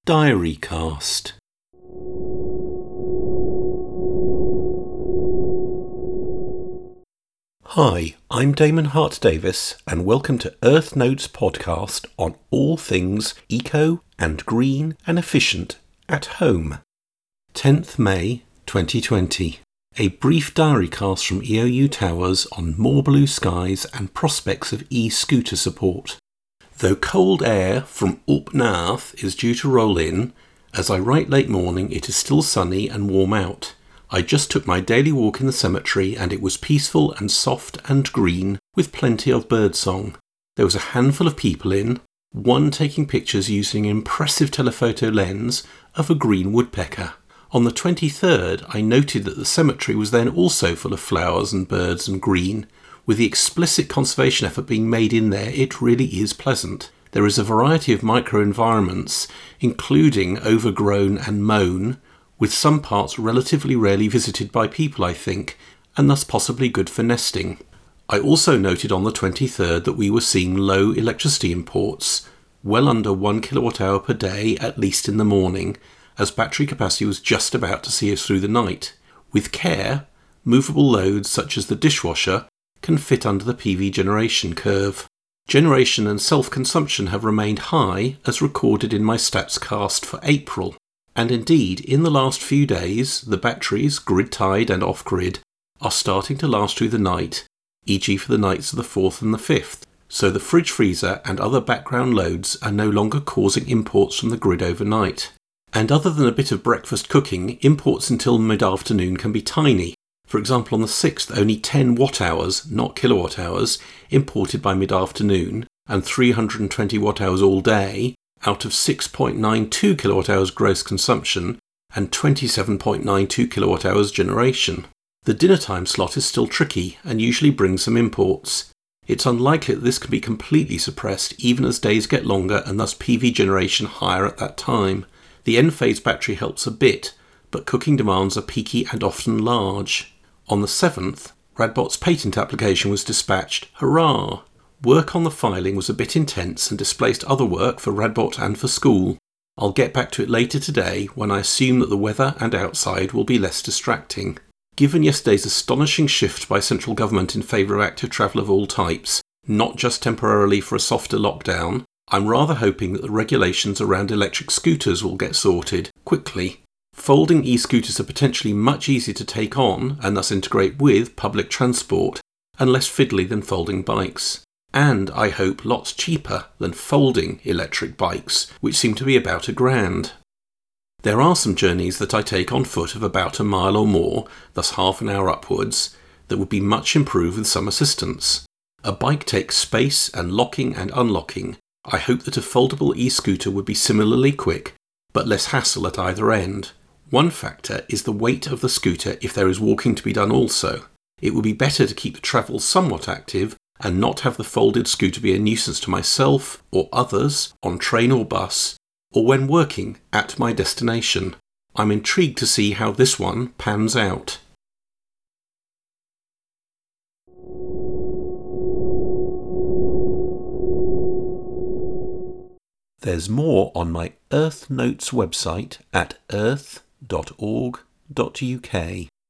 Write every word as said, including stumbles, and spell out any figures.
Diarycast. Hi, I'm Damon Hart-Davis, and welcome to Earth Notes podcast on all things eco and green and efficient at home. tenth May twenty twenty. A brief diarycast from E O U Towers on more blue skies and prospects of e-scooter support. Though cold air from up north is due to roll in, as I write late morning it is still sunny and warm out. I just took my daily walk in the cemetery and it was peaceful and soft and green with plenty of birdsong. There was a handful of people in, one taking pictures using an impressive telephoto lens of a green woodpecker. On the twenty-third I noted that the cemetery was then also full of flowers and birds and green. With the explicit conservation effort being made in there, it really is pleasant. There is a variety of microenvironments, including overgrown and mown, with some parts relatively rarely visited by people, I think, and thus possibly good for nesting. I also noted on the twenty-third that we were seeing low electricity imports, well under one kilowatt hour per day, at least in the morning, as battery capacity was just about to see us through the night. With care, movable loads such as the dishwasher can fit under the P V generation curve. Generation and self-consumption have remained high as recorded in my stats cast for April. And indeed, in the last few days, the batteries, grid-tied and off-grid, are starting to last through the night, for example for the nights of the fourth and the fifth. So the fridge freezer and other background loads are no longer causing imports from the grid overnight. And other than a bit of breakfast cooking, imports until mid-afternoon can be tiny. For example, on the sixth, only ten watt-hours, not kilowatt-hours, imported by mid-afternoon, and three hundred twenty watt-hours all day, out of six point nine two kilowatt-hours gross consumption, and twenty-seven point nine two kilowatt-hours generation. The dinner time slot is still tricky, and usually brings some imports. It's unlikely that this can be completely suppressed, even as days get longer, and thus P V generation higher at that time. The Enphase battery helps a bit, but cooking demands are peaky and often large. On the seventh, Radbot's patent application was dispatched. Hurrah! Work on the filing was a bit intense and displaced other work for Radbot and for school. I'll get back to it later today when I assume that the weather and outside will be less distracting. Given yesterday's astonishing shift by central government in favour of active travel of all types, not just temporarily for a softer lockdown, I'm rather hoping that the regulations around electric scooters will get sorted quickly. Folding e-scooters are potentially much easier to take on and thus integrate with public transport, and less fiddly than folding bikes. And, I hope, lots cheaper than folding electric bikes, which seem to be about a grand. There are some journeys that I take on foot of about a mile or more, thus half an hour upwards, that would be much improved with some assistance. A bike takes space and locking and unlocking. I hope that a foldable e-scooter would be similarly quick, but less hassle at either end. One factor is the weight of the scooter if there is walking to be done also. It would be better to keep the travel somewhat active and not have the folded scooter be a nuisance to myself or others on train or bus, or when working at my destination. I'm intrigued to see how this one pans out. There's more on my Earth Notes website at earth dot org dot U K.